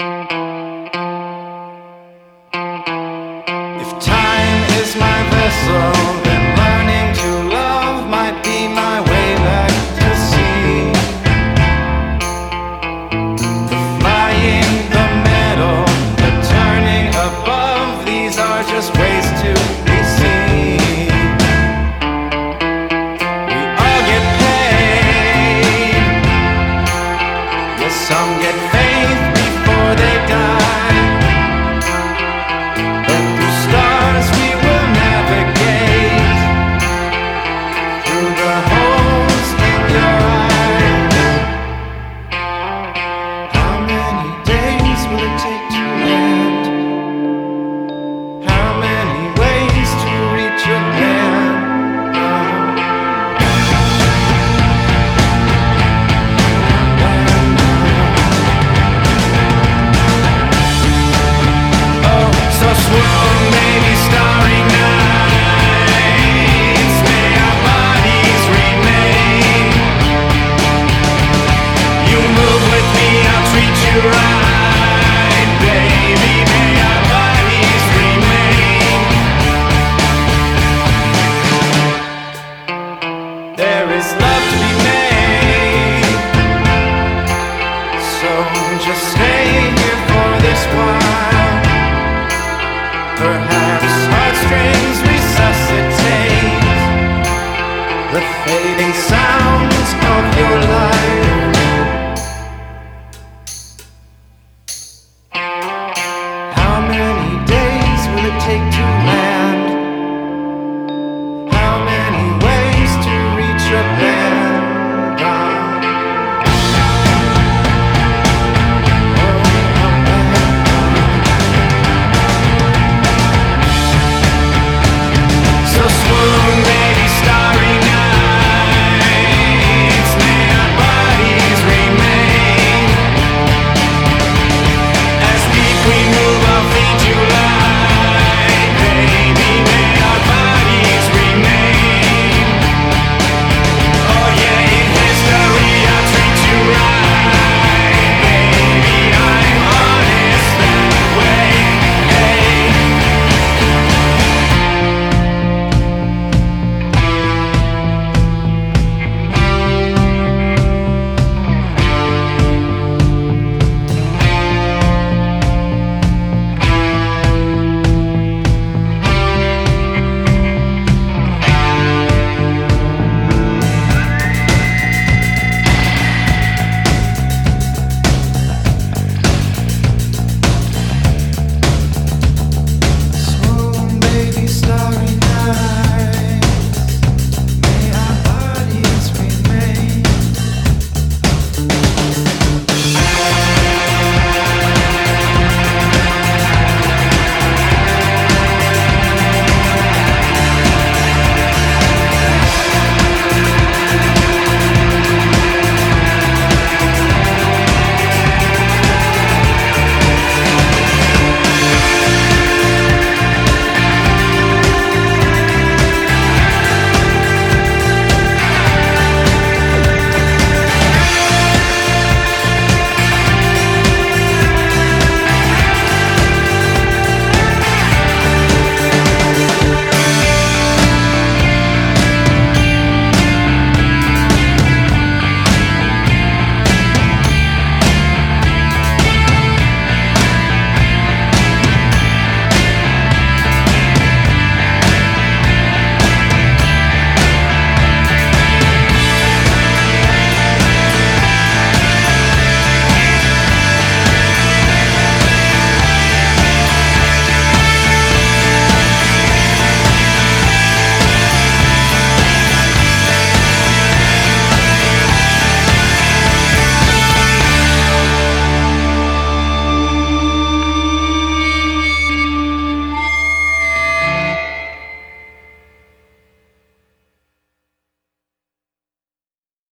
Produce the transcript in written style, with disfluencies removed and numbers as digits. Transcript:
If time is my vessel, then learning to love might be my way back to sea. The flying, the metal, the turning above, these are just ways to be seen. We all get paid. Yes, some get faith before they die. Just stay here for this while. Perhaps heartstrings resuscitate the fading sound.